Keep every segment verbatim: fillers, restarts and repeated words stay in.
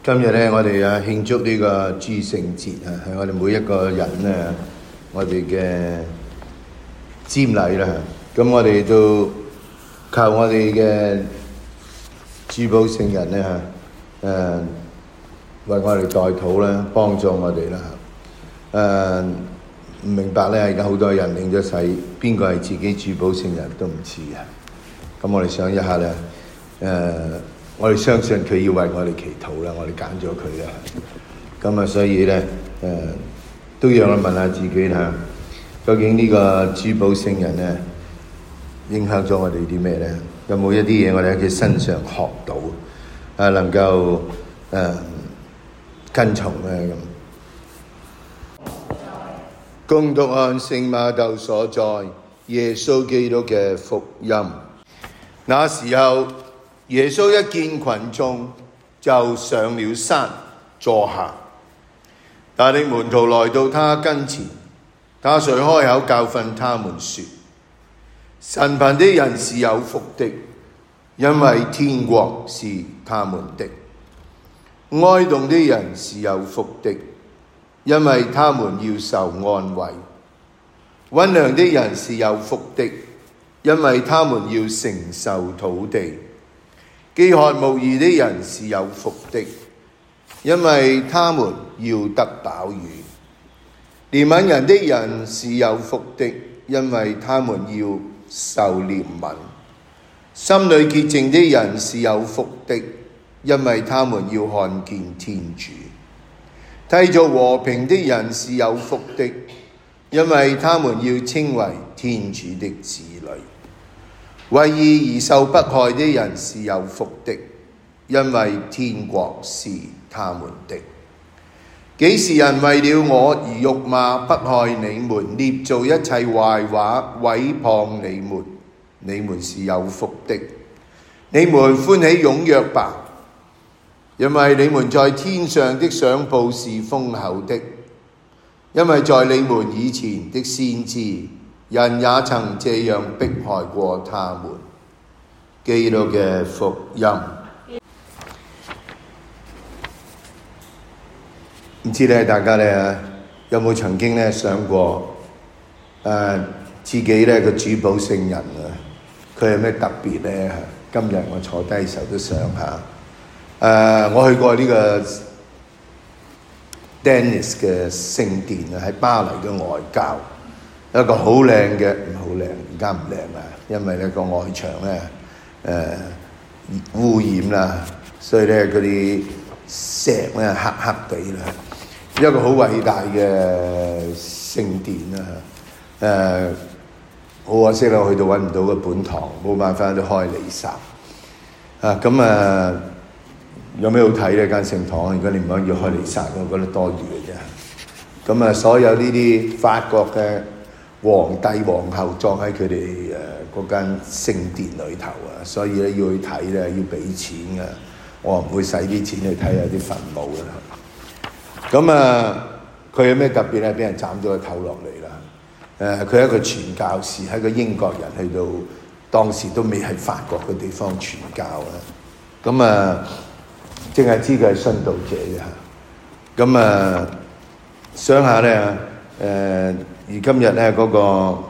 今日咧，我哋啊慶祝呢個諸聖節啊，係我哋每一個人咧，我哋嘅瞻禮啦。咁我哋都靠我哋嘅主保聖人咧嚇，誒為我哋代禱啦，幫助我哋啦。誒唔明白咧，而家好多人領咗洗，邊個係自己主保聖人都唔知啊。咁我哋想一下咧，誒。我哋相信佢要為我哋祈禱啦，我哋揀咗佢啦。咁啊，所以咧，誒、呃、都讓我問下自己啦，究竟呢個主保聖人咧，影響咗我哋啲咩咧？有冇一啲嘢我哋喺佢身上學到，啊能夠誒、呃、跟從咧咁？恭讀按聖馬竇所載耶穌基督嘅福音。那時候，耶穌一見群眾，就上了山坐下。他的門徒來到他跟前，他遂開口教訓他們說：神貧的人是有福的，因為天國是他們的；哀慟的人是有福的，因為他們要受安慰；溫良的人是有福的，因為他們要承受土地；飢渴慕義的人是有福的，因為他們要得飽飫；憐憫人的人是有福的，因為他們要受憐憫；心裏潔淨的人是有福的，因為他們要看見天主；締造和平的人是有福的，因為他們要稱為天主的子女；為義而受迫害的人是有福的，因為天國是他們的。幾時人為了我而辱罵迫害你們，捏造一切壞話毀謗你們，你們是有福的。你們歡喜踴躍吧，因為你們在天上的賞報是豐厚的。因為在你們以前的先知，人也曾這樣迫害過他們。基督嘅福音。唔知咧，大家咧有冇曾經咧想過誒、呃、自己咧個主保聖人啊？佢有咩特別咧？今日我坐低嘅時候都想下。誒、呃，我去過呢個 Denis 嘅聖殿啊，喺巴黎嘅外郊。一個好靚嘅，唔好靚，而家唔靚啦，因為咧個外牆咧誒污染啦，所以咧嗰啲石咧黑黑地啦。一個好偉大嘅聖殿啦，誒、呃、好可惜啦，我去到揾唔到個本堂，冇辦法去開彌撒啊。咁啊，有咩好睇咧？間聖堂，如果你唔可以開彌撒，我覺得多餘嘅啫。咁啊，所有呢啲法國嘅皇帝皇后葬喺佢哋誒嗰間聖殿裏頭啊，所以咧要去睇咧要俾錢嘅，我唔會使啲錢去睇下啲墳墓啦。咁啊，佢有咩特別咧？俾人斬咗個頭落嚟啦。誒，佢係一個傳教士，係個英國人去到當時都未係法國嘅地方傳教啊。咁啊，淨係知佢係殉道者嘅。咁啊，想下咧誒。呃而今日咧嗰個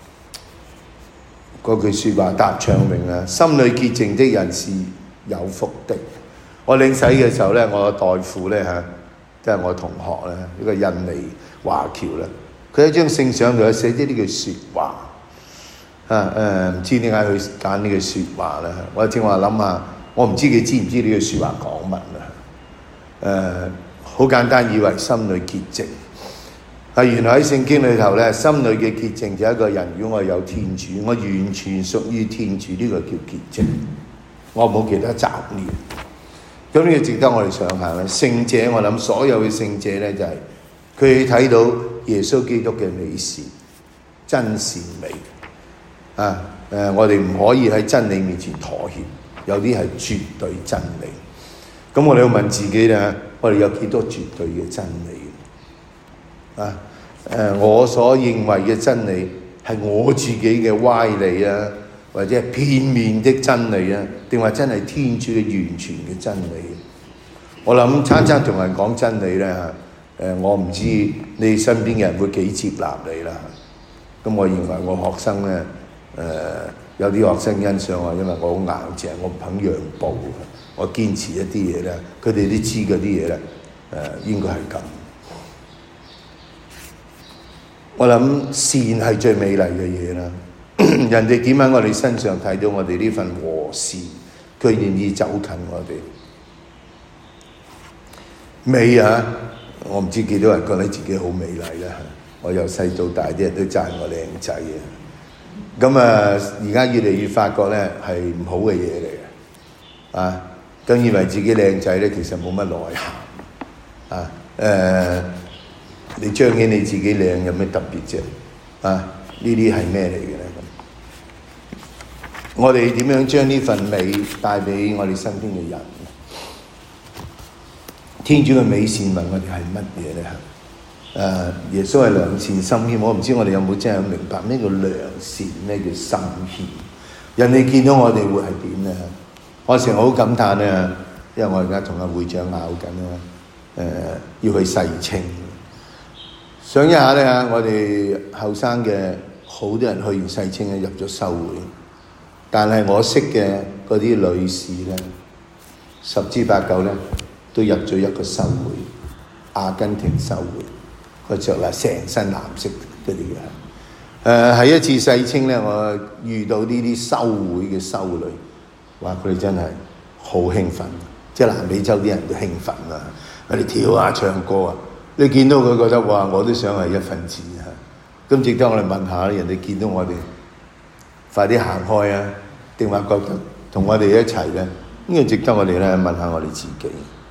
嗰句説話答唱詠啊，心裏潔淨的人是有福的。我領洗嘅時候咧，我代父咧嚇，即係我同學咧，呢個印尼華僑咧，佢喺張聖上度寫啲呢句説話啊誒，唔知點解佢揀呢句説話咧？我正話諗下，我唔知佢知唔知呢句説話講乜啊？誒，好簡單，以為心裏潔淨。係原來喺聖經裏頭咧，心裏嘅潔淨就係一個人，如果我有天主，我完全屬於天主，呢、這個叫潔淨，我冇其他雜念。咁呢個值得我哋想下咧。聖者，我諗所有嘅聖者咧，就係佢睇到耶穌基督嘅美善、真善美啊！誒、呃，我哋唔可以喺真理面前妥協，有啲係絕對真理。咁我哋要問自己咧，我哋有幾多絕對嘅真理？啊！誒、呃，我所認為嘅真理係我自己嘅歪理啊，或者係片面的真理啊，定話真係天主嘅完全嘅真理？ 我諗餐餐同人講真理咧嚇，誒我唔知你身邊嘅人會幾接納你啦。咁我認為我學生咧，誒、呃、有啲學生欣賞我，因為我好硬淨，我唔肯讓步，我堅持一啲嘢咧，佢哋都知嗰啲嘢咧，誒、呃、應該係咁。我諗善係最美麗嘅嘢啦。人哋點喺我哋身上睇到我哋呢份和善，佢願意走近我哋。美啊！我唔知幾多人覺得自己好美麗啦。我由細到大啲人都讚我靚仔嘅。咁啊，而家越嚟越發覺咧係唔好嘅嘢嚟嘅。啊，更以為自己靚仔咧，其實冇乜內涵。啊，誒、呃，你彰顯你自己靚有咩特別啫？啊，呢啲係咩嚟嘅咧？我哋點樣將呢份美帶俾我哋身邊嘅人？天主嘅美善問我哋係乜嘢咧？誒、呃，耶穌係良善心謙，我唔知我哋有冇真係明白咩叫良善，咩叫心謙？人哋見到我哋會係點咧？我成日好感嘆咧，因為我而家同阿會長拗緊啦，誒、呃，要去世青。想一下咧，我哋後生嘅好多人去完世青咧，入咗修會。但係我識嘅嗰啲女士咧，十之八九咧都入咗一個修會，阿根廷修會，佢着嗱成身藍色嗰啲嘅。誒喺一次世青咧，我遇到呢啲修會嘅修女，話佢哋真係好興奮，即係南美洲啲人都興奮啊！佢哋跳啊唱歌啊，你見到佢覺得哇，我都想係一份子啊！咁值得我哋問下，人哋見到我哋快啲行開啊！定話覺得同我哋一齊咧，呢個值得我哋咧問下我哋自己。